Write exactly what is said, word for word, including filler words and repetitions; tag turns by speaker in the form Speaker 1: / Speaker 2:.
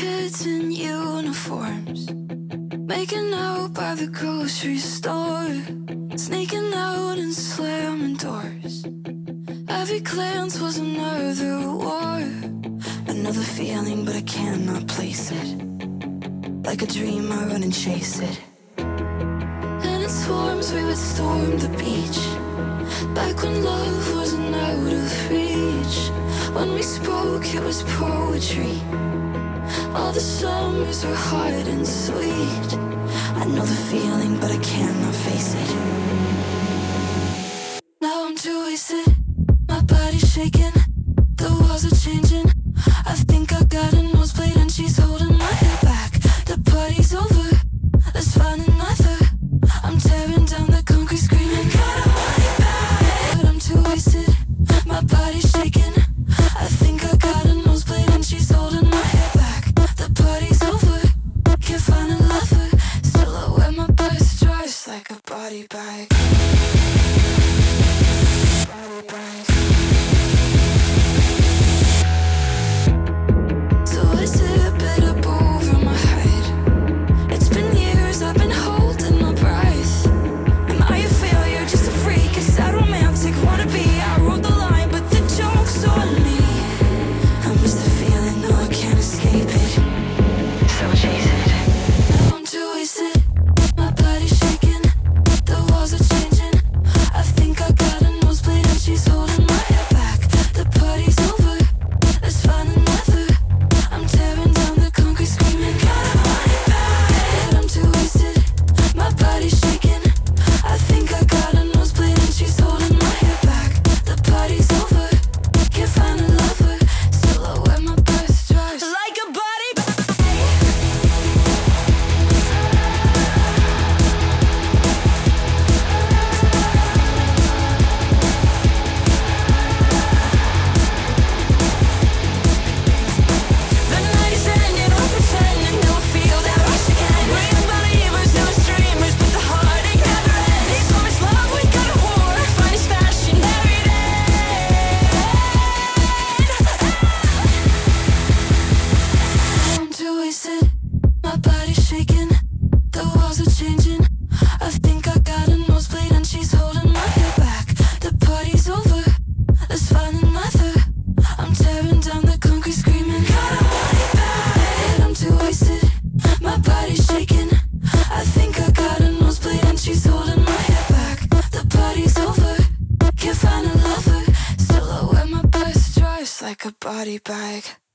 Speaker 1: kids in uniforms, making out by the grocery store, sneaking out and slamming doors. Every glance was another war, another feeling, but I cannot place it. Like a dream, I run and chase it. And in swarms we would storm the beach, back when love wasn't out of reach. When we spoke, it was poetry. All the summers were hard and sweet. I know the feeling, but I cannot face it. Now I'm too wasted, my body's shaking, the walls are changing. I think I got a nosebleed and she's holding my head back. The party's over, let's find another. I'm tearing down the concrete screaming, God, I want it back. But I'm too wasted, my body's shaking. I think I got a nosebleed and she's holding my head back. The party's over, can't find a lover. Still I wear my best dress like a body bag. Body bag. So I sip it up over my head. It's been years I've been holding my breath. Am I a failure, just a freak, a sad romantic wannabe? I wrote the line, but the joke's on me. I miss the feeling, no, I can't escape it. So chase it. Now I'm too wasted, my body's shaking, the walls are changing. I think I got a nosebleed and she's holding my head back. The party's over, let's find another. I'm tearing down the concrete screaming, God, I want it back. But I'm too wasted, my body's shaking. I think I got a nosebleed and she's holding my head back. The party's over, can't find a lover. Still I wear my best dress like a body bag. The night is ending, I'm pretending to feel that rush again. We're unbelievers, no streamers, but the heartache never ends. They promised love, we got a war, finest fashion, buried end. I'm too wasted, my body's shaking, the walls are changing. I think I got a nosebleed and she's holding my head back. The party's over, let's find another. I'm tearing down the concrete screaming, God, I want it back. But I'm too wasted, my body's shaking. I think I got a nosebleed and she's holding my head back. The party's over, can't find a lover. Still I wear my best dress like a body bag.